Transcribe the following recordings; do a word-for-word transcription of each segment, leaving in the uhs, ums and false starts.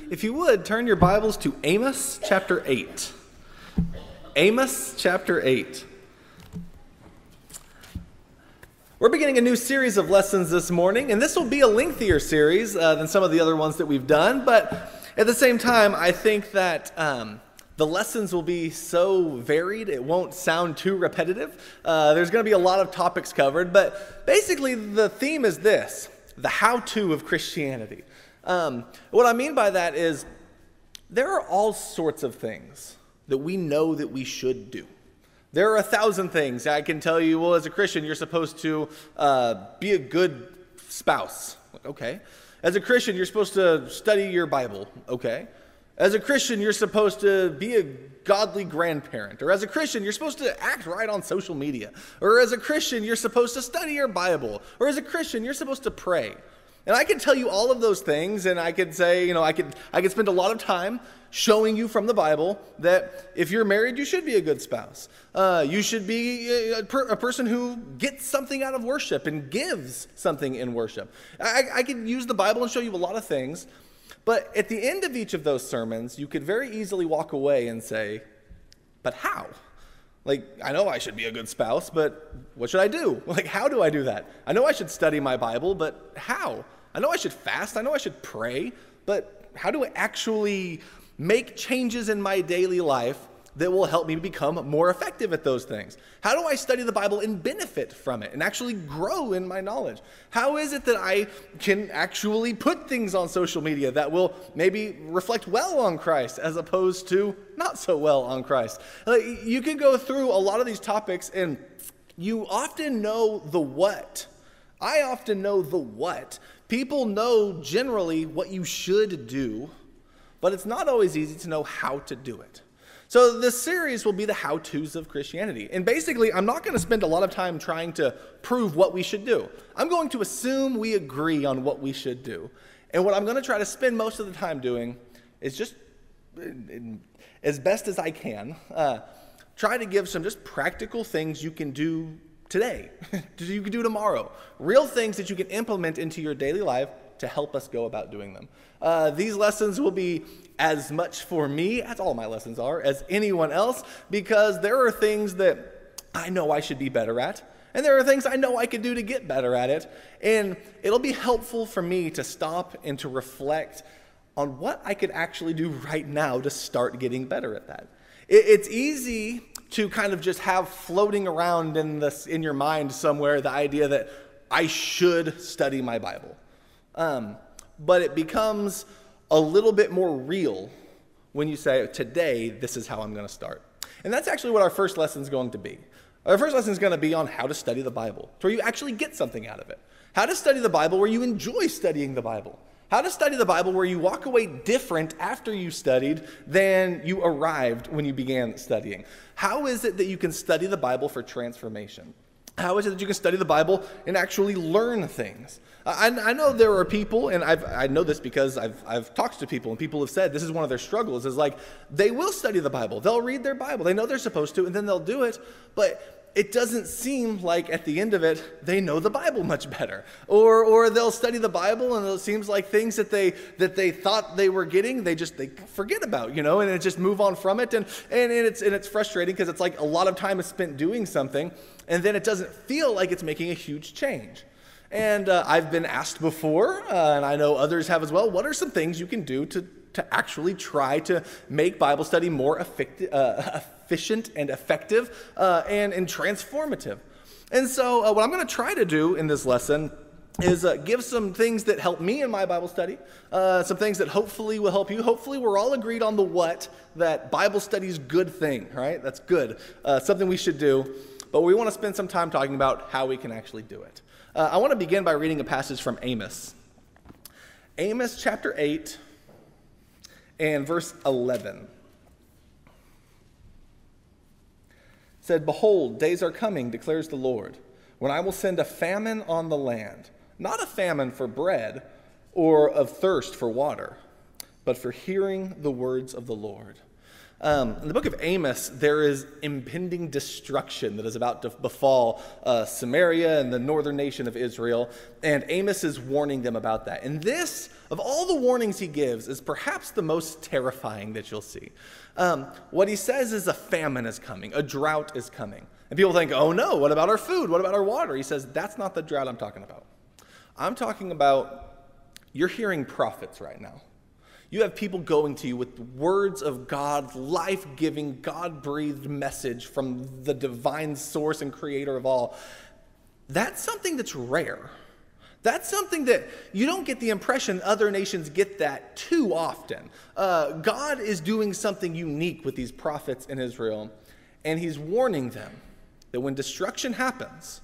If you would, turn your Bibles to Amos chapter eight. Amos chapter eight. We're beginning a new series of lessons this morning, and this will be a lengthier series uh, than some of the other ones that we've done, but at the same time, I think that um, the lessons will be so varied, it won't sound too repetitive. Uh, there's going to be a lot of topics covered, but basically the theme is this: the how-to of Christianity. Um, what I mean by that is there are all sorts of things that we know that we should do. There are a thousand things. I can tell you, well, as a Christian, you're supposed to uh, be a good spouse. Okay. As a Christian, you're supposed to study your Bible. Okay. As a Christian, you're supposed to be a godly grandparent. Or as a Christian, you're supposed to act right on social media. Or as a Christian, you're supposed to study your Bible. Or as a Christian, you're supposed to pray. And I could tell you all of those things, and I could say, you know, I could I could spend a lot of time showing you from the Bible that if you're married, you should be a good spouse. Uh, you should be a, per, a person who gets something out of worship and gives something in worship. I, I could use the Bible and show you a lot of things, but at the end of each of those sermons, you could very easily walk away and say, but how? Like, I know I should be a good spouse, but what should I do? Like, how do I do that? I know I should study my Bible, but how? I know I should fast. I know I should pray, but how do I actually make changes in my daily life that will help me become more effective at those things? How do I study the Bible and benefit from it and actually grow in my knowledge? How is it that I can actually put things on social media that will maybe reflect well on Christ as opposed to not so well on Christ? Like, you can go through a lot of these topics and you often know the what. I often know the what. People know generally what you should do, but it's not always easy to know how to do it. So this series will be the how-tos of Christianity. And basically, I'm not going to spend a lot of time trying to prove what we should do. I'm going to assume we agree on what we should do. And what I'm going to try to spend most of the time doing is just, as best as I can, uh, try to give some just practical things you can do today, you can do tomorrow. Real things that you can implement into your daily life to help us go about doing them. Uh, these lessons will be as much for me, as all my lessons are, as anyone else, because there are things that I know I should be better at, and there are things I know I could do to get better at it, and it'll be helpful for me to stop and to reflect on what I could actually do right now to start getting better at that. It, it's easy to kind of just have floating around in this in your mind somewhere the idea that I should study my Bible. Um, but it becomes a little bit more real when you say, today, this is how I'm going to start. And that's actually what our first lesson is going to be. Our first lesson is going to be on how to study the Bible, to where you actually get something out of it. How to study the Bible where you enjoy studying the Bible. How to study the Bible where you walk away different after you studied than you arrived when you began studying. How is it that you can study the Bible for transformation? How is it that you can study the Bible and actually learn things? I, I know there are people, and I've, I know this because I've, I've talked to people, and people have said this is one of their struggles, is like they will study the Bible. They'll read their Bible. They know they're supposed to, and then they'll do it, but it doesn't seem like at the end of it, they know the Bible much better. Or or they'll study the Bible and it seems like things that they that they thought they were getting, they just they forget about, you know, and it just move on from it. And, and, and it's and it's frustrating because it's like a lot of time is spent doing something and then it doesn't feel like it's making a huge change. And uh, I've been asked before, uh, and I know others have as well, what are some things you can do to to actually try to make Bible study more effective, uh, efficient and effective uh, and, and transformative. And so uh, what I'm going to try to do in this lesson is uh, give some things that help me in my Bible study, uh, some things that hopefully will help you. Hopefully we're all agreed on the what, that Bible study is a good thing, right? That's good, uh, something we should do. But we want to spend some time talking about how we can actually do it. Uh, I want to begin by reading a passage from Amos. Amos chapter eight. And verse eleven said, "Behold, days are coming, declares the Lord, when I will send a famine on the land, not a famine for bread or of thirst for water, but for hearing the words of the Lord." Um, in the book of Amos, there is impending destruction that is about to befall uh, Samaria and the northern nation of Israel, and Amos is warning them about that. And this, of all the warnings he gives, is perhaps the most terrifying that you'll see. Um, what he says is a famine is coming, a drought is coming. And people think, oh no, what about our food? What about our water? He says, that's not the drought I'm talking about. I'm talking about, you're hearing prophets right now. You have people going to you with words of God's life-giving, God-breathed message from the divine source and creator of all. That's something that's rare. That's something that you don't get the impression other nations get that too often. Uh, God is doing something unique with these prophets in Israel, and he's warning them that when destruction happens,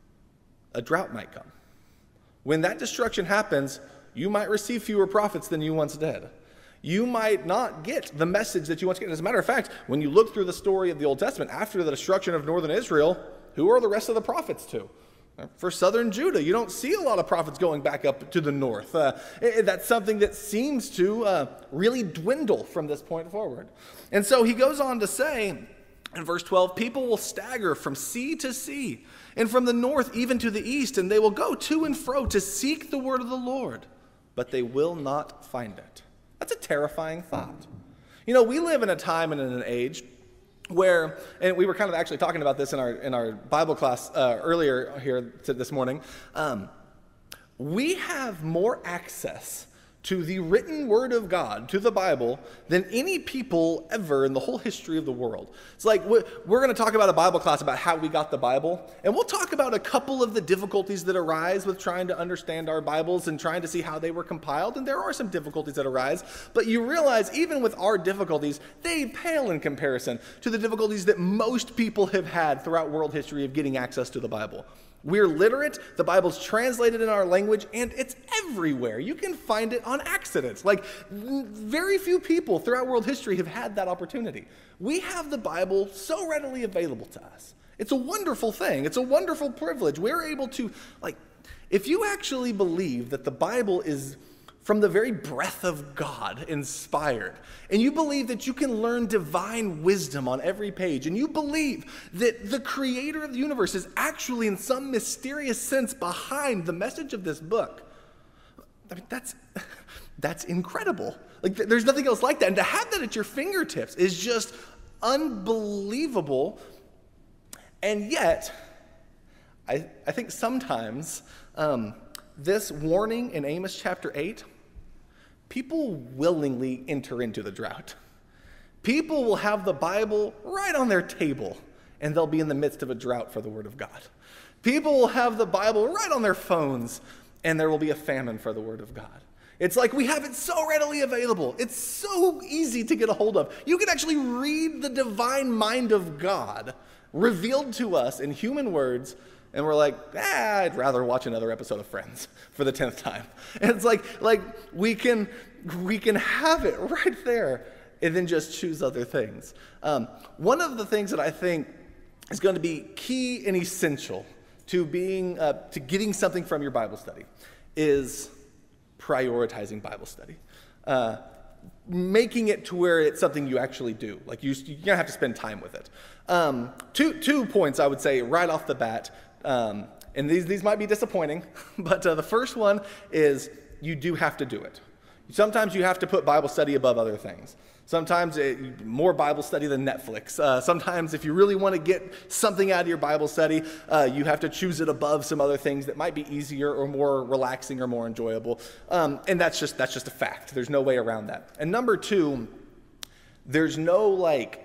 a drought might come. When that destruction happens, you might receive fewer prophets than you once did. You might not get the message that you once get. As a matter of fact, when you look through the story of the Old Testament, after the destruction of northern Israel, who are the rest of the prophets to? For southern Judah, you don't see a lot of prophets going back up to the north. Uh, it, that's something that seems to uh, really dwindle from this point forward. And so he goes on to say, in verse twelve, people will stagger from sea to sea, and from the north even to the east, and they will go to and fro to seek the word of the Lord, but they will not find it. That's a terrifying thought. You know, we live in a time and in an age where, and we were kind of actually talking about this in our in our Bible class uh, earlier here to this morning, um, we have more access to the written word of God, to the Bible, than any people ever in the whole history of the world. It's like we're, we're going to talk about a Bible class about how we got the Bible, and we'll talk about a couple of the difficulties that arise with trying to understand our Bibles and trying to see how they were compiled, and there are some difficulties that arise, but you realize even with our difficulties, they pale in comparison to the difficulties that most people have had throughout world history of getting access to the Bible. We're literate, the Bible's translated in our language, and it's everywhere. You can find it on accident. Like, very few people throughout world history have had that opportunity. We have the Bible so readily available to us. It's a wonderful thing. It's a wonderful privilege. We're able to, like, if you actually believe that the Bible is from the very breath of God inspired, and you believe that you can learn divine wisdom on every page, and you believe that the creator of the universe is actually in some mysterious sense behind the message of this book, I mean, that's, that's incredible. Like, there's nothing else like that. And to have that at your fingertips is just unbelievable. And yet, I, I think sometimes um, this warning in Amos chapter eight, people willingly enter into the drought. People will have the Bible right on their table, and they'll be in the midst of a drought for the Word of God. People will have the Bible right on their phones, and there will be a famine for the Word of God. It's like we have it so readily available. It's so easy to get a hold of. You can actually read the divine mind of God revealed to us in human words, and we're like, ah, I'd rather watch another episode of Friends for the tenth time. And it's like, like we can we can have it right there and then just choose other things. Um, one of the things that I think is going to be key and essential to being uh, to getting something from your Bible study is prioritizing Bible study. Uh, making it to where it's something you actually do. Like you, you're gonna have to spend time with it. Um, two two points I would say right off the bat. Um, and these, these might be disappointing, but uh, the first one is you do have to do it. Sometimes you have to put Bible study above other things. Sometimes it, more Bible study than Netflix. Uh, sometimes if you really want to get something out of your Bible study, uh, you have to choose it above some other things that might be easier or more relaxing or more enjoyable. Um, and that's just, that's just a fact. There's no way around that. And number two, there's no like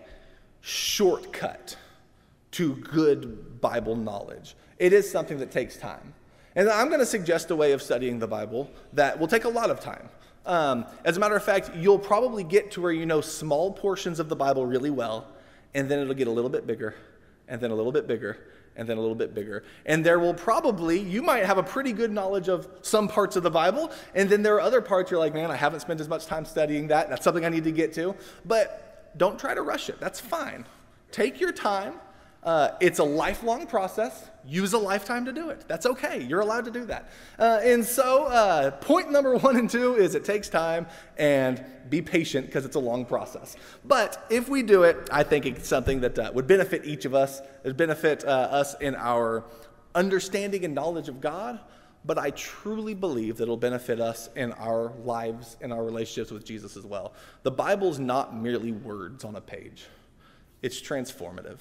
shortcut to good Bible knowledge. It is something that takes time. And I'm going to suggest a way of studying the Bible that will take a lot of time. Um, as a matter of fact, you'll probably get to where you know small portions of the Bible really well, and then it'll get a little bit bigger, and then a little bit bigger, and then a little bit bigger. And there will probably, you might have a pretty good knowledge of some parts of the Bible, and then there are other parts you're like, man, I haven't spent as much time studying that. That's something I need to get to. But don't try to rush it. That's fine. Take your time. Uh, it's a lifelong process. Use a lifetime to do it. That's okay. You're allowed to do that. Uh, and so uh, point number one and two is it takes time, and be patient because it's a long process. But if we do it, I think it's something that uh, would benefit each of us. It would benefit uh, us in our understanding and knowledge of God. But I truly believe that it'll benefit us in our lives and our relationships with Jesus as well. The Bible's not merely words on a page. It's transformative.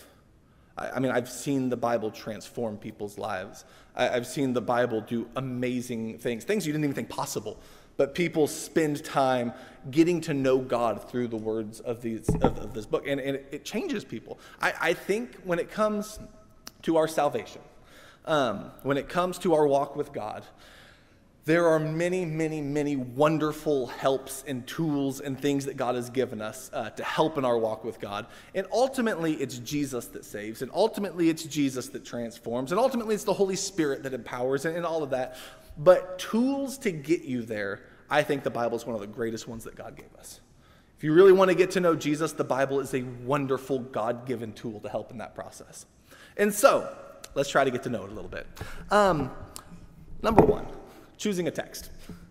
I mean, I've seen the Bible transform people's lives. I've seen the Bible do amazing things, things you didn't even think possible. But people spend time getting to know God through the words of, these, of, of this book, and, and it changes people. I, I think when it comes to our salvation, um, when it comes to our walk with God, there are many, many, many wonderful helps and tools and things that God has given us uh, to help in our walk with God. And ultimately, it's Jesus that saves. And ultimately, it's Jesus that transforms. And ultimately, it's the Holy Spirit that empowers and, and all of that. But tools to get you there, I think the Bible is one of the greatest ones that God gave us. If you really want to get to know Jesus, the Bible is a wonderful God-given tool to help in that process. And so, let's try to get to know it a little bit. Um, number one. Choosing a text.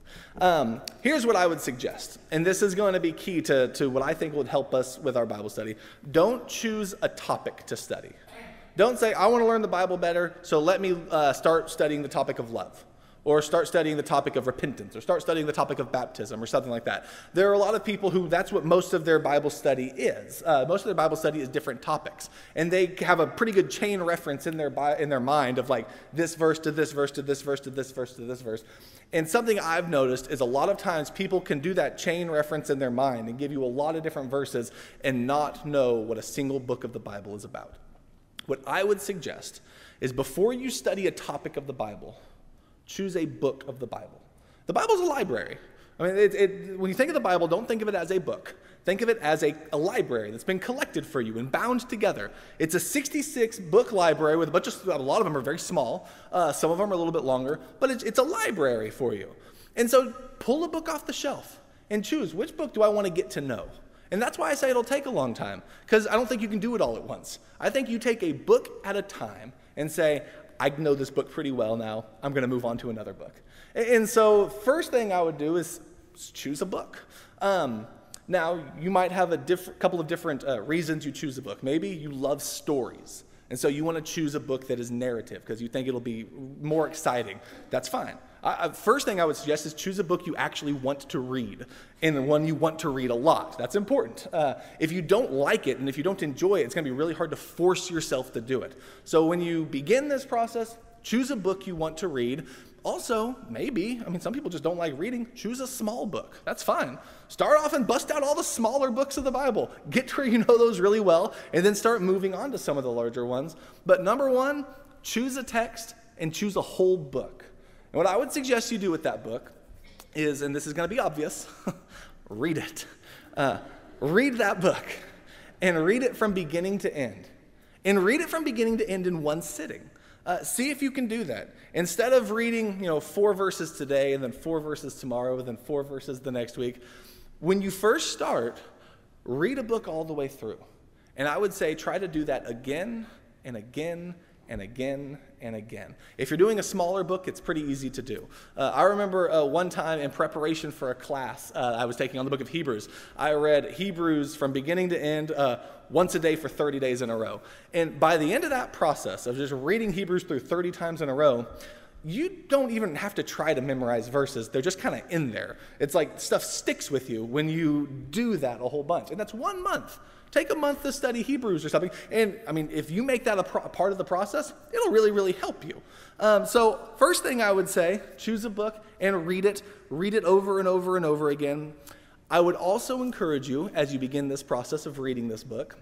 Um, here's what I would suggest, and this is going to be key to, to what I think would help us with our Bible study. Don't choose a topic to study. Don't say, I want to learn the Bible better, so let me uh, start studying the topic of love, or start studying the topic of repentance, or start studying the topic of baptism, or something like that. There are a lot of people who that's what most of their Bible study is. Uh, most of their Bible study is different topics, and they have a pretty good chain reference in their in their mind of like this verse to this verse to this verse to this verse to this verse. And something I've noticed is a lot of times people can do that chain reference in their mind and give you a lot of different verses and not know what a single book of the Bible is about. What I would suggest is before you study a topic of the Bible, choose a book of the Bible. The Bible's a library. I mean, it, it, when you think of the Bible, don't think of it as a book. Think of it as a, a library that's been collected for you and bound together. It's a sixty-six book library with a bunch of, a lot of them are very small. Uh, some of them are a little bit longer, but it's, it's a library for you. And so pull a book off the shelf and choose, which book do I want to get to know? And that's why I say it'll take a long time, because I don't think you can do it all at once. I think you take a book at a time and say, I know this book pretty well now. I'm going to move on to another book. And so first thing I would do is choose a book. Um, now, you might have a diff- couple of different uh, reasons you choose a book. Maybe you love stories, and so you want to choose a book that is narrative because you think it'll be more exciting. That's fine. I, I, first thing I would suggest is choose a book you actually want to read, and one you want to read a lot. That's important. Uh, if you don't like it and if you don't enjoy it, it's going to be really hard to force yourself to do it. So when you begin this process, choose a book you want to read. Also, maybe, I mean, some people just don't like reading. Choose a small book. That's fine. Start off and bust out all the smaller books of the Bible. Get to where you know those really well, and then start moving on to some of the larger ones. But number one, choose a text and choose a whole book. And what I would suggest you do with that book is, and this is going to be obvious, read it. Uh, read that book, and read it from beginning to end. And read it from beginning to end in one sitting. Uh, see if you can do that. Instead of reading, you know, four verses today and then four verses tomorrow and then four verses the next week, when you first start, read a book all the way through. And I would say try to do that again and again and again and again. If you're doing a smaller book, it's pretty easy to do. Uh, I remember uh, one time in preparation for a class uh, I was taking on the book of Hebrews, I read Hebrews from beginning to end uh, once a day for thirty days in a row. And by the end of that process of just reading Hebrews through thirty times in a row, you don't even have to try to memorize verses. They're just kind of in there. It's like stuff sticks with you when you do that a whole bunch. And that's one month. Take a month to study Hebrews or something. And, I mean, if you make that a, pro- a part of the process, it'll really, really help you. Um, so first thing I would say, choose a book and read it. Read it over and over and over again. I would also encourage you, as you begin this process of reading this book,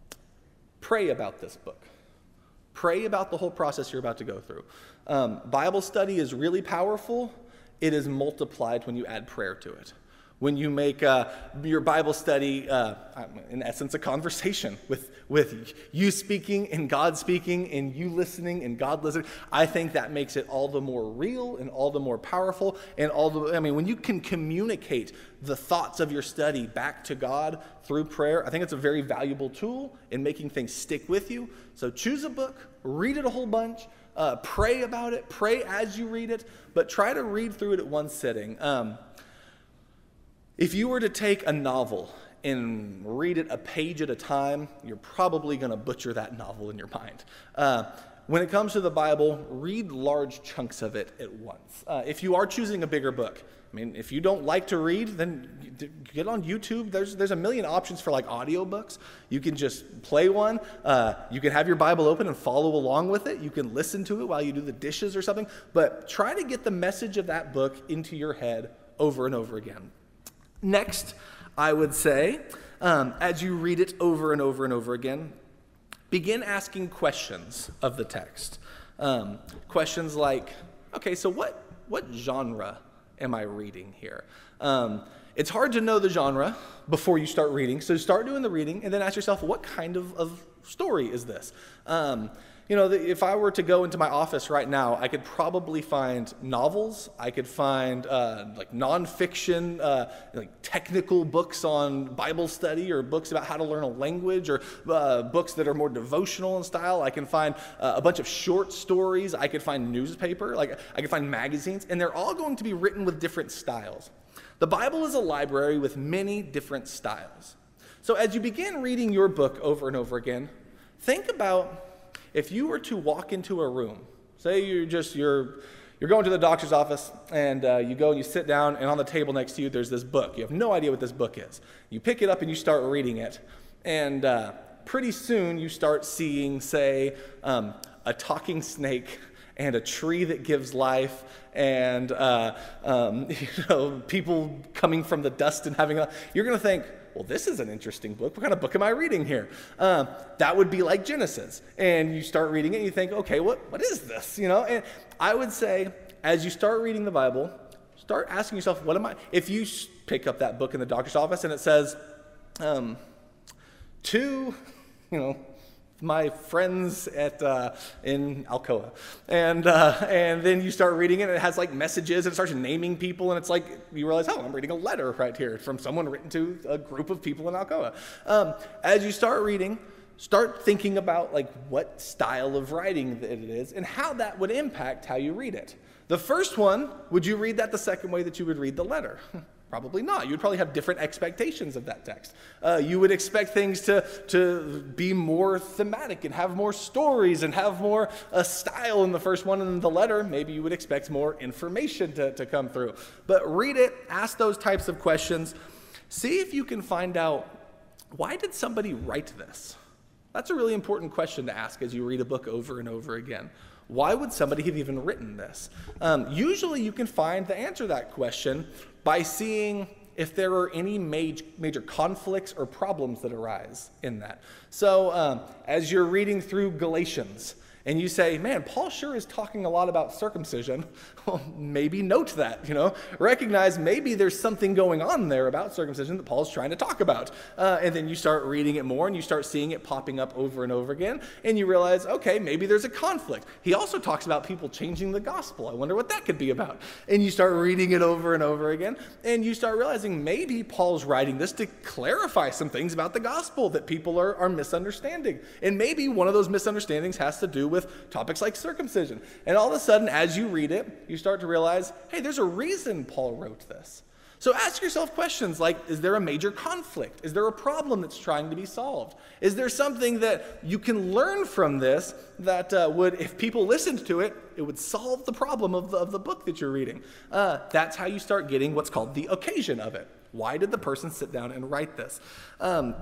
pray about this book. Pray about the whole process you're about to go through. Um, Bible study is really powerful. It is multiplied when you add prayer to it. when you make uh, your Bible study, uh, in essence, a conversation with, with you speaking and God speaking and you listening and God listening. I think that makes it all the more real and all the more powerful. And all the, I mean, when you can communicate the thoughts of your study back to God through prayer, I think it's a very valuable tool in making things stick with you. So choose a book, read it a whole bunch, uh, pray about it, pray as you read it, but try to read through it at one sitting. Um, If you were to take a novel and read it a page at a time, you're probably going to butcher that novel in your mind. Uh, when it comes to the Bible, read large chunks of it at once. Uh, if you are choosing a bigger book, I mean, if you don't like to read, then get on YouTube. There's there's a million options for like audiobooks. You can just play one. Uh, you can have your Bible open and follow along with it. You can listen to it while you do the dishes or something. But try to get the message of that book into your head over and over again. Next, I would say, um, as you read it over and over and over again, begin asking questions of the text. Um, questions like, okay, so what, what genre am I reading here? Um, it's hard to know the genre before you start reading, so start doing the reading and then ask yourself, what kind of, of story is this? Um, You know, if I were to go into my office right now, I could probably find novels. I could find uh, like nonfiction, uh, like technical books on Bible study, or books about how to learn a language, or uh, books that are more devotional in style. I can find uh, a bunch of short stories. I could find newspaper. Like I could find magazines, and they're all going to be written with different styles. The Bible is a library with many different styles. So as you begin reading your book over and over again, think about, if you were to walk into a room, say you're just, you're, you're going to the doctor's office, and uh, you go and you sit down, and on the table next to you, there's this book. You have no idea what this book is. You pick it up and you start reading it, and uh, pretty soon you start seeing, say, um, a talking snake and a tree that gives life, and uh, um, you know, people coming from the dust and having a, you're going to think, well, this is an interesting book. What kind of book am I reading here? Uh, that would be like Genesis. And you start reading it and you think, okay, what, what is this? You know, and I would say, as you start reading the Bible, start asking yourself, what am I? If you pick up that book in the doctor's office and it says, um, to, you know, my friends at uh, in Alcoa, and uh, and then you start reading it, and it has like messages, and it starts naming people, and it's like you realize, oh, I'm reading a letter right here from someone written to a group of people in Alcoa. Um, as you start reading, start thinking about like what style of writing that it is, and how that would impact how you read it. The first one, would you read that the second way that you would read the letter? Probably not. You would probably have different expectations of that text. Uh, you would expect things to, to be more thematic and have more stories and have more uh, style in the first one. And in the letter, maybe you would expect more information to, to come through. But read it, ask those types of questions. See if you can find out, why did somebody write this? That's a really important question to ask as you read a book over and over again. Why would somebody have even written this? Um, usually you can find the answer to that question by seeing if there are any major, major conflicts or problems that arise in that. So um, as you're reading through Galatians, and you say, man, Paul sure is talking a lot about circumcision, well, maybe note that, you know, recognize maybe there's something going on there about circumcision that Paul's trying to talk about. Uh, and then you start reading it more, and you start seeing it popping up over and over again, and you realize, okay, maybe there's a conflict. He also talks about people changing the gospel. I wonder what that could be about. And you start reading it over and over again, and you start realizing maybe Paul's writing this to clarify some things about the gospel that people are, are misunderstanding. And maybe one of those misunderstandings has to do with topics like circumcision. And all of a sudden, as you read it, you start to realize, hey, there's a reason Paul wrote this. So ask yourself questions like, is there a major conflict? Is there a problem that's trying to be solved? Is there something that you can learn from this that uh, would, if people listened to it, it would solve the problem of the, of the book that you're reading? Uh, that's how you start getting what's called the occasion of it. Why did the person sit down and write this? Um,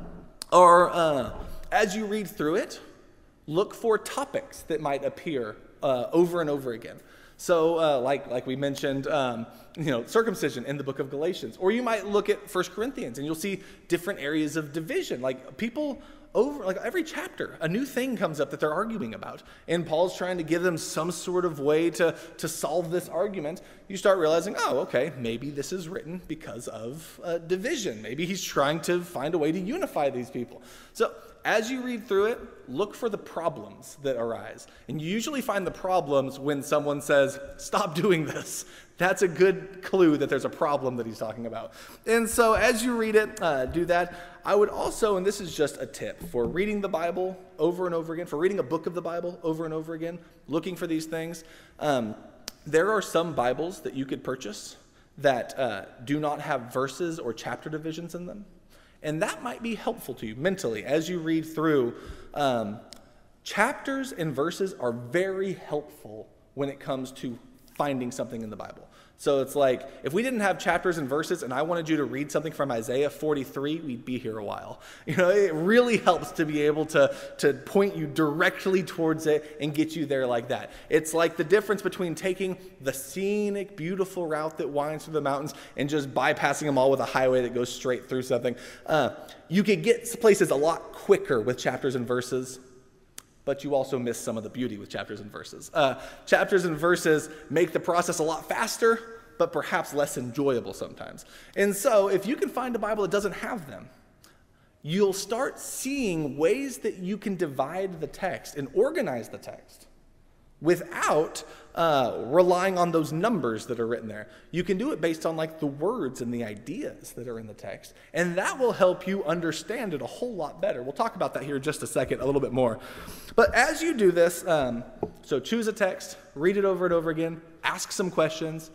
or uh, as you read through it, look for topics that might appear uh, over and over again. So uh, like like we mentioned, um, you know, circumcision in the book of Galatians. Or you might look at First Corinthians and you'll see different areas of division. Like people over, like every chapter, a new thing comes up that they're arguing about. And Paul's trying to give them some sort of way to, to solve this argument. You start realizing, oh, okay, maybe this is written because of uh, division. Maybe he's trying to find a way to unify these people. So as you read through it, look for the problems that arise. And you usually find the problems when someone says, stop doing this. That's a good clue that there's a problem that he's talking about. And so as you read it, uh, do that. I would also, and this is just a tip, for reading the Bible over and over again, for reading a book of the Bible over and over again, looking for these things, um, there are some Bibles that you could purchase that uh, do not have verses or chapter divisions in them. And that might be helpful to you mentally as you read through. Um, chapters and verses are very helpful when it comes to finding something in the Bible. So it's like, if we didn't have chapters and verses and I wanted you to read something from Isaiah forty-three, we'd be here a while. You know, it really helps to be able to, to point you directly towards it and get you there like that. It's like the difference between taking the scenic, beautiful route that winds through the mountains and just bypassing them all with a highway that goes straight through something. Uh, you could get places a lot quicker with chapters and verses, but you also miss some of the beauty with chapters and verses. Uh, chapters and verses make the process a lot faster, but perhaps less enjoyable sometimes. And so if you can find a Bible that doesn't have them, you'll start seeing ways that you can divide the text and organize the text without uh, relying on those numbers that are written there. You can do it based on like the words and the ideas that are in the text, and that will help you understand it a whole lot better. We'll talk about that here in just a second, a little bit more. But as you do this, um, so choose a text, read it over and over again, ask some questions,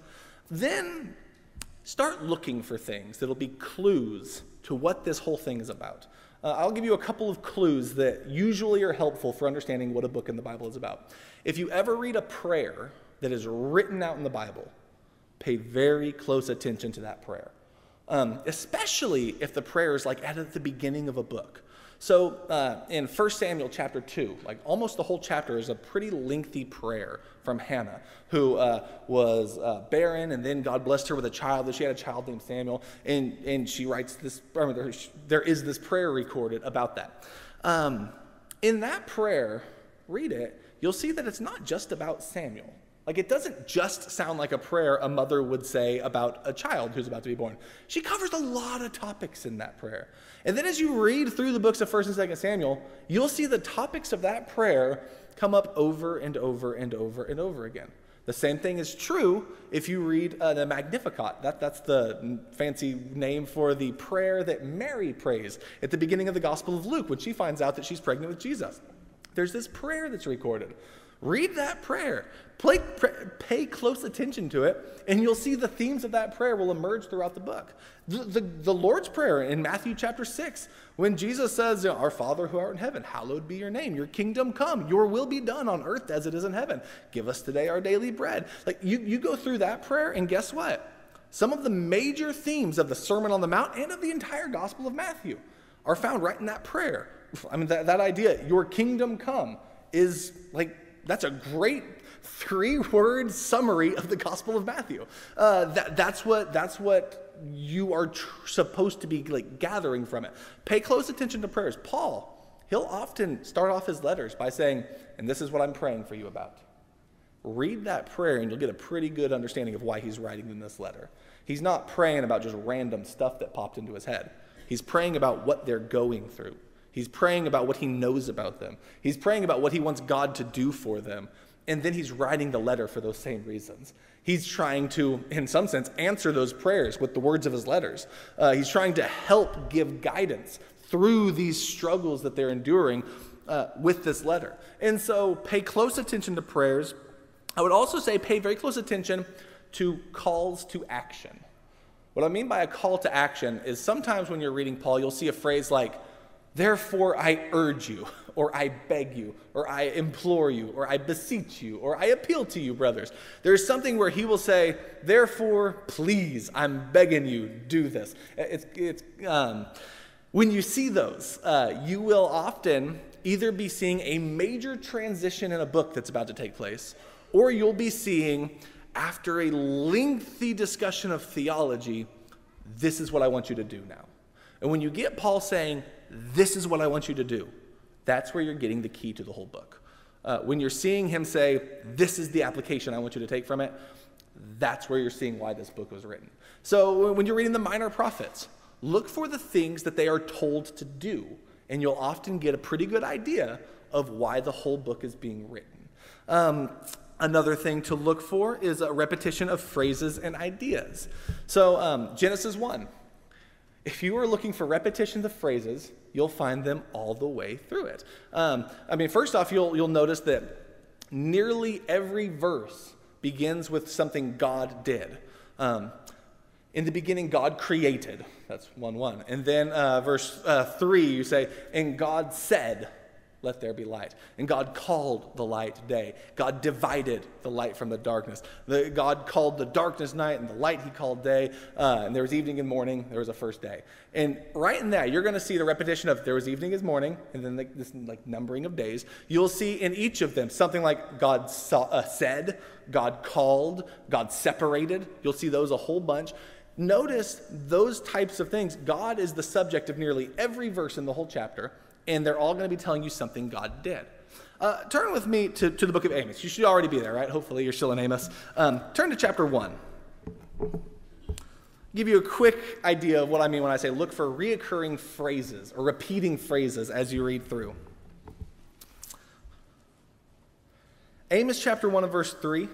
then start looking for things that'll be clues to what this whole thing is about. Uh, I'll give you a couple of clues that usually are helpful for understanding what a book in the Bible is about. If you ever read a prayer that is written out in the Bible, pay very close attention to that prayer, um, especially if the prayer is like at the beginning of a book. So uh, in First Samuel chapter two, like almost the whole chapter is a pretty lengthy prayer from Hannah, who uh, was uh, barren, and then God blessed her with a child, and she had a child named Samuel, and, and she writes this, I mean, there, there is this prayer recorded about that. Um, in that prayer, read it, you'll see that it's not just about Samuel. Like, it doesn't just sound like a prayer a mother would say about a child who's about to be born. She covers a lot of topics in that prayer. And then as you read through the books of First and Second Samuel, you'll see the topics of that prayer come up over and over and over and over again. The same thing is true if you read uh, the Magnificat. That, that's the fancy name for the prayer that Mary prays at the beginning of the Gospel of Luke when she finds out that she's pregnant with Jesus. There's this prayer that's recorded. Read that prayer. Play, pray, pay close attention to it, and you'll see the themes of that prayer will emerge throughout the book. The, the, the Lord's Prayer in Matthew chapter six, when Jesus says, Our Father who art in heaven, hallowed be your name. Your kingdom come. Your will be done on earth as it is in heaven. Give us today our daily bread. Like you, you go through that prayer, and guess what? Some of the major themes of the Sermon on the Mount and of the entire Gospel of Matthew are found right in that prayer. I mean, that, that idea, your kingdom come, is like, that's a great three-word summary of the Gospel of Matthew. Uh, that, that's what that's what you are tr- supposed to be like gathering from it. Pay close attention to prayers. Paul, he'll often start off his letters by saying, and this is what I'm praying for you about. Read that prayer and you'll get a pretty good understanding of why he's writing in this letter. He's not praying about just random stuff that popped into his head. He's praying about what they're going through. He's praying about what he knows about them. He's praying about what he wants God to do for them. And then he's writing the letter for those same reasons. He's trying to, in some sense, answer those prayers with the words of his letters. Uh, he's trying to help give guidance through these struggles that they're enduring uh, with this letter. And so pay close attention to prayers. I would also say pay very close attention to calls to action. What I mean by a call to action is sometimes when you're reading Paul, you'll see a phrase like, therefore I urge you, or I beg you, or I implore you, or I beseech you, or I appeal to you, brothers. There's something where he will say, therefore, please, I'm begging you, do this. It's, it's, um, when you see those, uh, you will often either be seeing a major transition in a book that's about to take place, or you'll be seeing, after a lengthy discussion of theology, this is what I want you to do now. And when you get Paul saying, this is what I want you to do, that's where you're getting the key to the whole book. Uh, when you're seeing him say, this is the application I want you to take from it, that's where you're seeing why this book was written. So when you're reading the minor prophets, look for the things that they are told to do, and you'll often get a pretty good idea of why the whole book is being written. Um, another thing to look for is a repetition of phrases and ideas. So um, Genesis one. If you are looking for repetitions of phrases, you'll find them all the way through it. Um, I mean, first off, you'll, you'll notice that nearly every verse begins with something God did. Um, in the beginning, God created. That's one one. And then uh, verse uh, three, you say, and God said, let there be light. And God called the light day. God divided the light from the darkness. The, God called the darkness night, and the light he called day. Uh, and there was evening and morning. There was a first day. And right in that, you're going to see the repetition of there was evening and morning, and then like, this like numbering of days. You'll see in each of them something like God saw, uh, said, God called, God separated. You'll see those a whole bunch. Notice those types of things. God is the subject of nearly every verse in the whole chapter, and they're all going to be telling you something God did. Uh, turn with me to, to the book of Amos. You should already be there, right? Hopefully you're still in Amos. Um, turn to chapter one. Give you a quick idea of what I mean when I say look for reoccurring phrases or repeating phrases as you read through. Amos chapter one and verse three.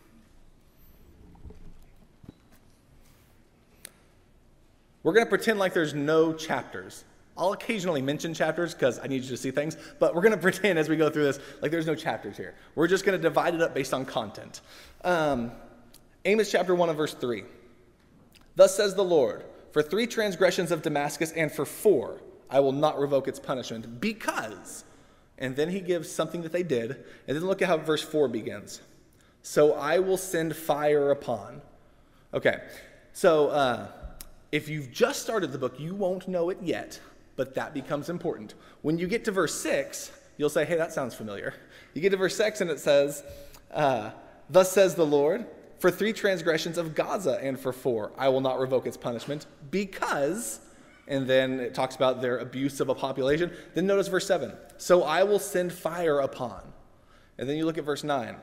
We're going to pretend like there's no chapters. I'll occasionally mention chapters because I need you to see things, but we're going to pretend as we go through this like there's no chapters here. We're just going to divide it up based on content. Um, Amos chapter one and verse three. Thus says the Lord, for three transgressions of Damascus and for four, I will not revoke its punishment because, and then he gives something that they did, and then look at how verse four begins. So I will send fire upon. Okay, so uh, if you've just started the book, you won't know it yet, but that becomes important. When you get to verse six, you'll say, hey, that sounds familiar. You get to verse six and it says, uh, thus says the Lord, for three transgressions of Gaza and for four, I will not revoke its punishment because, and then it talks about their abuse of a population. Then notice verse seven, so I will send fire upon. And then you look at verse nine.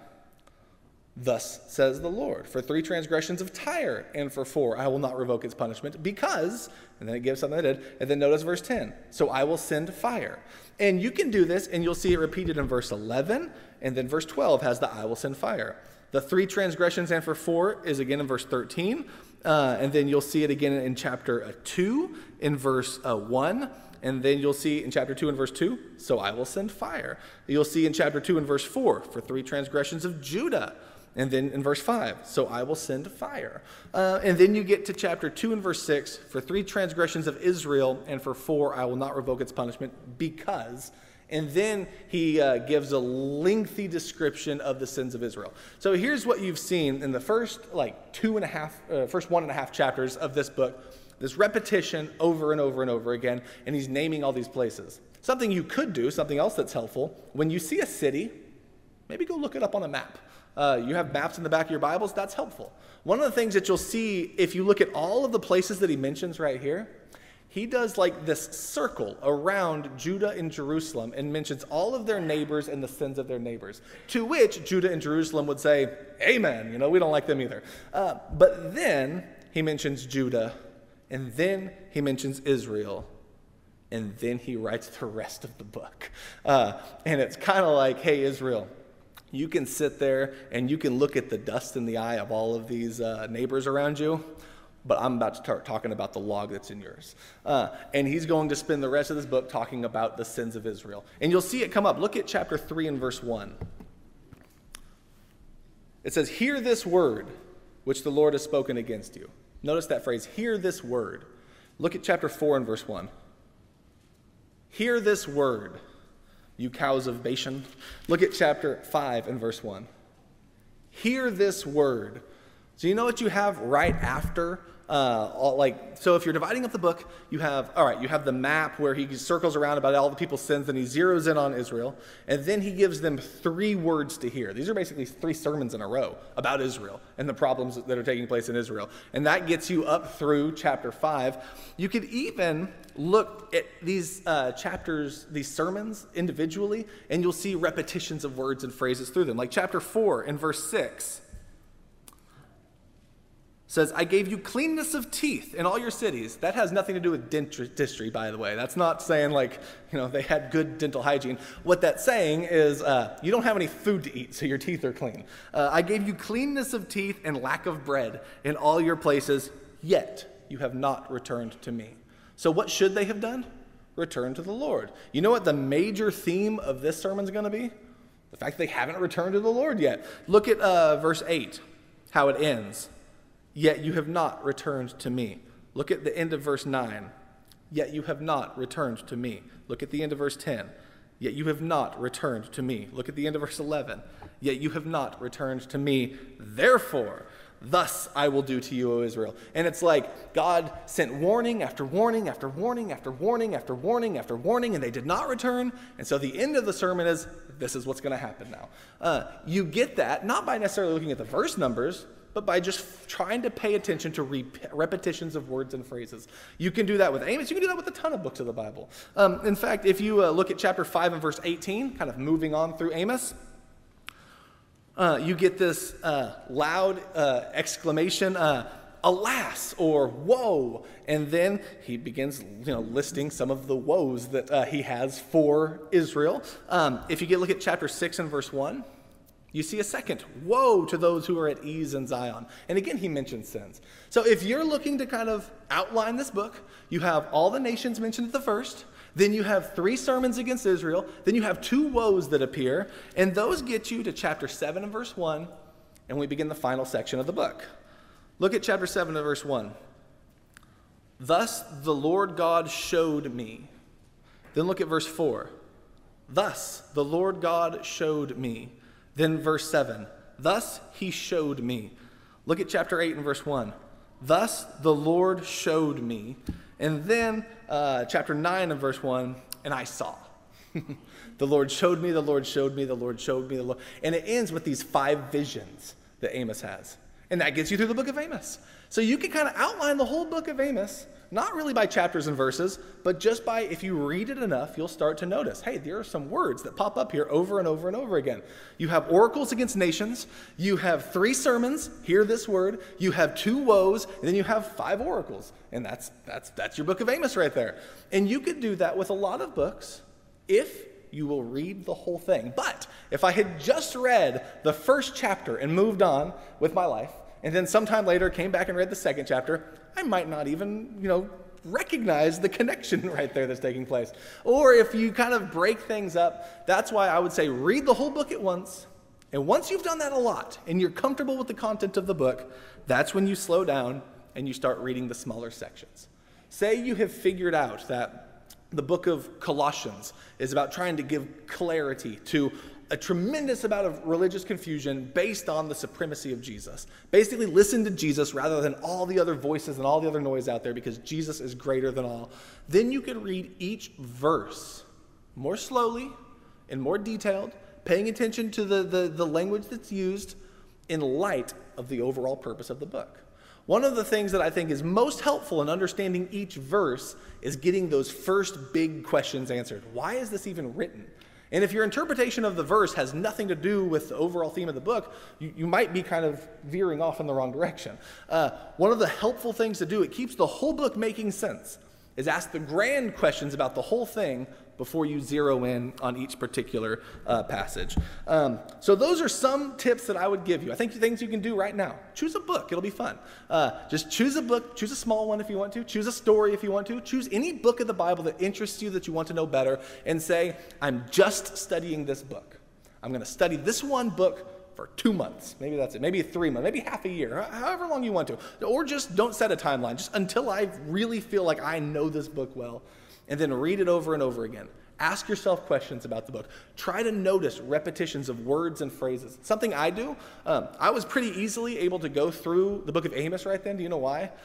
Thus says the Lord, for three transgressions of Tyre and for four, I will not revoke its punishment because, and then it gives something they did, and then notice verse ten, so I will send fire. And you can do this, and you'll see it repeated in verse eleven, and then verse twelve has the I will send fire. The three transgressions and for four is again in verse thirteen, uh, and then you'll see it again in chapter two, in verse uh, one, and then you'll see in chapter two and verse two, so I will send fire. You'll see in chapter two and verse four, for three transgressions of Judah. And then in verse five, so I will send fire. Uh, and then you get to chapter two and verse six, for three transgressions of Israel, and for four, I will not revoke its punishment because. And then he uh, gives a lengthy description of the sins of Israel. So here's what you've seen in the first like two and a half, uh, first one and a half chapters of this book. This repetition over and over and over again, and he's naming all these places. Something you could do, something else that's helpful, when you see a city, maybe go look it up on a map. Uh, you have maps in the back of your Bibles, that's helpful. One of the things that you'll see if you look at all of the places that he mentions right here, he does like this circle around Judah and Jerusalem and mentions all of their neighbors and the sins of their neighbors, to which Judah and Jerusalem would say, amen, you know, we don't like them either. Uh, but then he mentions Judah, and then he mentions Israel, and then he writes the rest of the book. Uh, and it's kind of like, hey, Israel, you can sit there and you can look at the dust in the eye of all of these uh, neighbors around you, but I'm about to start talking about the log that's in yours. Uh, and he's going to spend the rest of this book talking about the sins of Israel. And you'll see it come up. Look at chapter three and verse one. It says, hear this word which the Lord has spoken against you. Notice that phrase, hear this word. Look at chapter four and verse one. Hear this word, you cows of Bashan. Look at chapter five and verse one. Hear this word. So you know what you have right after Uh, all, like, so if you're dividing up the book, you have, all right, you have the map where he circles around about all the people's sins, and he zeroes in on Israel, and then he gives them three words to hear. These are basically three sermons in a row about Israel and the problems that are taking place in Israel. And that gets you up through chapter five. You could even look at these uh, chapters, these sermons individually, and you'll see repetitions of words and phrases through them. Like chapter four in verse six says, I gave you cleanness of teeth in all your cities. That has nothing to do with dentistry, by the way. That's not saying like, you know, they had good dental hygiene. What that's saying is uh, you don't have any food to eat, so your teeth are clean. Uh, I gave you cleanness of teeth and lack of bread in all your places, yet you have not returned to me. So what should they have done? Return to the Lord. You know what the major theme of this sermon is going to be? The fact that they haven't returned to the Lord yet. Look at uh, verse eight, how it ends. Yet you have not returned to me. Look at the end of verse nine. Yet you have not returned to me. Look at the end of verse ten. Yet you have not returned to me. Look at the end of verse eleven. Yet you have not returned to me. Therefore, thus I will do to you, O Israel. And it's like God sent warning after warning after warning after warning after warning after warning, and they did not return. And so the end of the sermon is, this is what's going to happen now. Uh, you get that, not by necessarily looking at the verse numbers, but by just trying to pay attention to rep- repetitions of words and phrases. You can do that with Amos. You can do that with a ton of books of the Bible. Um, in fact, if you uh, look at chapter five and verse eighteen, kind of moving on through Amos, uh, you get this uh, loud uh, exclamation, uh, alas, or woe. And then he begins, you know, listing some of the woes that uh, he has for Israel. Um, if you get look at chapter six and verse one, you see a second, woe to those who are at ease in Zion. And again, he mentions sins. So if you're looking to kind of outline this book, you have all the nations mentioned at the first, then you have three sermons against Israel, then you have two woes that appear, and those get you to chapter seven and verse one, and we begin the final section of the book. Look at chapter seven and verse one. Thus the Lord God showed me. Then look at verse four. Thus the Lord God showed me. Then verse seven, thus he showed me. Look at chapter eight and verse one. Thus the Lord showed me. And then uh, chapter nine and verse one, and I saw. The Lord showed me, the Lord showed me, the Lord showed me. The Lord. And it ends with these five visions that Amos has. And that gets you through the book of Amos. So you can kind of outline the whole book of Amos, not really by chapters and verses, but just by, if you read it enough, you'll start to notice, hey, there are some words that pop up here over and over and over again. You have oracles against nations. You have three sermons, hear this word. You have two woes, and then you have five oracles. And that's that's that's your book of Amos right there. And you could do that with a lot of books if you will read the whole thing. But if I had just read the first chapter and moved on with my life, and then sometime later came back and read the second chapter, I might not even, you know, recognize the connection right there that's taking place. Or if you kind of break things up, that's why I would say read the whole book at once. And once you've done that a lot and you're comfortable with the content of the book, that's when you slow down and you start reading the smaller sections. Say you have figured out that the book of Colossians is about trying to give clarity to a tremendous amount of religious confusion based on the supremacy of Jesus. Basically, listen to Jesus rather than all the other voices and all the other noise out there because Jesus is greater than all. Then you can read each verse more slowly and more detailed, paying attention to the, the, the language that's used in light of the overall purpose of the book. One of the things that I think is most helpful in understanding each verse is getting those first big questions answered. Why is this even written? And if your interpretation of the verse has nothing to do with the overall theme of the book, you, you might be kind of veering off in the wrong direction. Uh, one of the helpful things to do, it keeps the whole book making sense, is ask the grand questions about the whole thing before you zero in on each particular uh, passage. Um, so those are some tips that I would give you. I think things you can do right now. Choose a book. It'll be fun. Uh, just choose a book. Choose a small one if you want to. Choose a story if you want to. Choose any book of the Bible that interests you that you want to know better and say, I'm just studying this book. I'm going to study this one book for two months. Maybe that's it. Maybe three months. Maybe half a year. However long you want to. Or just don't set a timeline. Just until I really feel like I know this book well. And then read it over and over again. Ask yourself questions about the book. Try to notice repetitions of words and phrases. Something I do, um, I was pretty easily able to go through the book of Amos right then. Do you know why?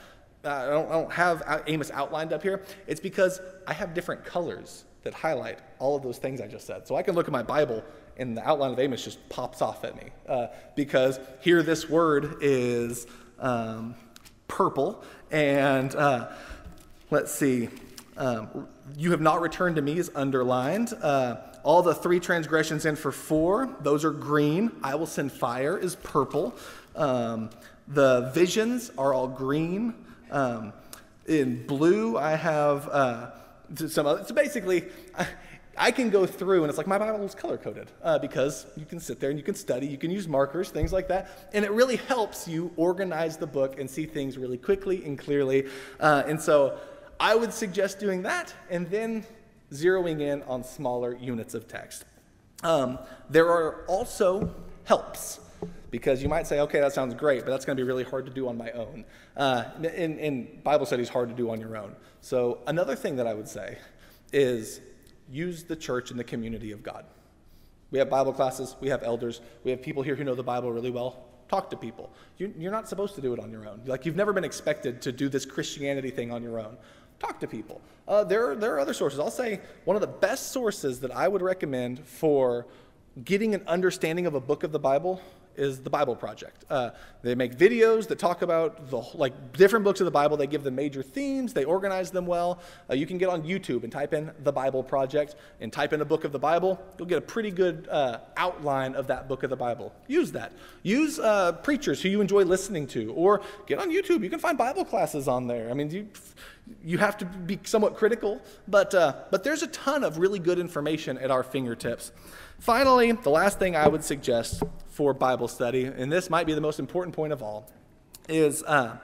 I don't, I don't have Amos outlined up here, it's because I have different colors that highlight all of those things I just said. So I can look at my Bible and the outline of Amos just pops off at me uh, because here this word is um, purple, and uh, let's see, um, you have not returned to me is underlined. Uh, all the three transgressions in for four, those are green. I will send fire is purple. Um, the visions are all green. Um, in blue, I have uh, some other, so basically, I, I can go through and it's like my Bible is color-coded uh, because you can sit there and you can study, you can use markers, things like that, and it really helps you organize the book and see things really quickly and clearly. Uh, and so I would suggest doing that and then zeroing in on smaller units of text. Um, there are also helps. Because you might say, okay, that sounds great, but that's going to be really hard to do on my own. Uh, in, in Bible study is hard to do on your own. So another thing that I would say is use the church and the community of God. We have Bible classes, we have elders, we have people here who know the Bible really well. Talk to people. You, you're not supposed to do it on your own. Like, you've never been expected to do this Christianity thing on your own. Talk to people. Uh, there, there are other sources. I'll say one of the best sources that I would recommend for getting an understanding of a book of the Bible is the Bible Project. Uh, they make videos that talk about the like different books of the Bible. They give them major themes. They organize them well. Uh, you can get on YouTube and type in the Bible Project and type in a book of the Bible. You'll get a pretty good uh, outline of that book of the Bible. Use that. Use uh, preachers who you enjoy listening to, or get on YouTube. You can find Bible classes on there. I mean, you you have to be somewhat critical, but uh, but there's a ton of really good information at our fingertips. Finally, the last thing I would suggest for Bible study, and this might be the most important point of all, is uh,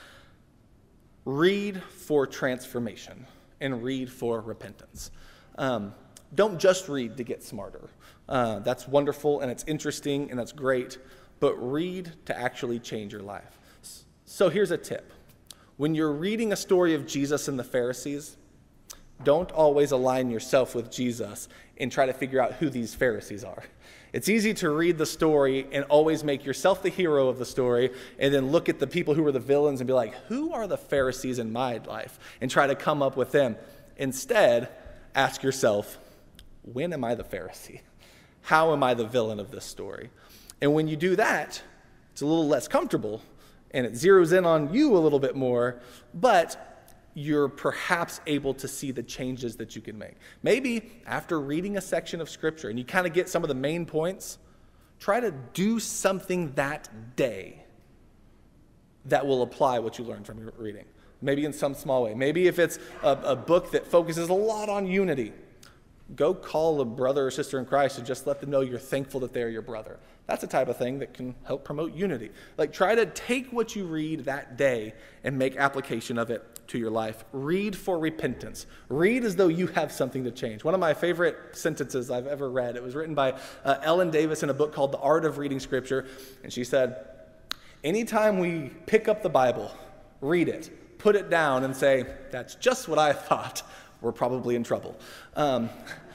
read for transformation and read for repentance. Um, don't just read to get smarter. Uh, that's wonderful and it's interesting and that's great, but read to actually change your life. So here's a tip. When you're reading a story of Jesus and the Pharisees, don't always align yourself with Jesus and try to figure out who these Pharisees are. It's easy to read the story and always make yourself the hero of the story and then look at the people who were the villains and be like, who are the Pharisees in my life? And try to come up with them. Instead, ask yourself, when am I the Pharisee? How am I the villain of this story? And when you do that, it's a little less comfortable and it zeroes in on you a little bit more, but you're perhaps able to see the changes that you can make. Maybe after reading a section of Scripture and you kind of get some of the main points, try to do something that day that will apply what you learned from your reading. Maybe in some small way. Maybe if it's a, a book that focuses a lot on unity, go call a brother or sister in Christ and just let them know you're thankful that they're your brother. That's the type of thing that can help promote unity. Like, try to take what you read that day and make application of it to your life. Read for repentance. Read as though you have something to change. One of my favorite sentences I've ever read, it was written by uh, Ellen Davis in a book called The Art of Reading Scripture, and she said, anytime we pick up the Bible, read it, put it down and say, that's just what I thought, we're probably in trouble. Um,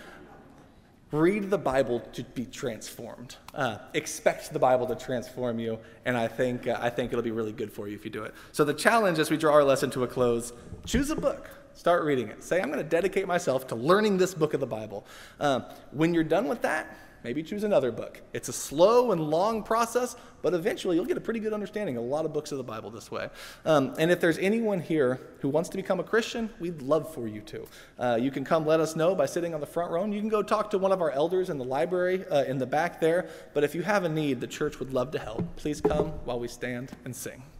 read the Bible to be transformed. Uh, expect the Bible to transform you, and I think uh, I think it'll be really good for you if you do it. So the challenge as we draw our lesson to a close, choose a book. Start reading it. Say, I'm going to dedicate myself to learning this book of the Bible. Um, when you're done with that, maybe choose another book. It's a slow and long process, but eventually you'll get a pretty good understanding of a lot of books of the Bible this way. Um, and if there's anyone here who wants to become a Christian, we'd love for you to. Uh, you can come let us know by sitting on the front row. And you can go talk to one of our elders in the library uh, in the back there. But if you have a need, the church would love to help. Please come while we stand and sing.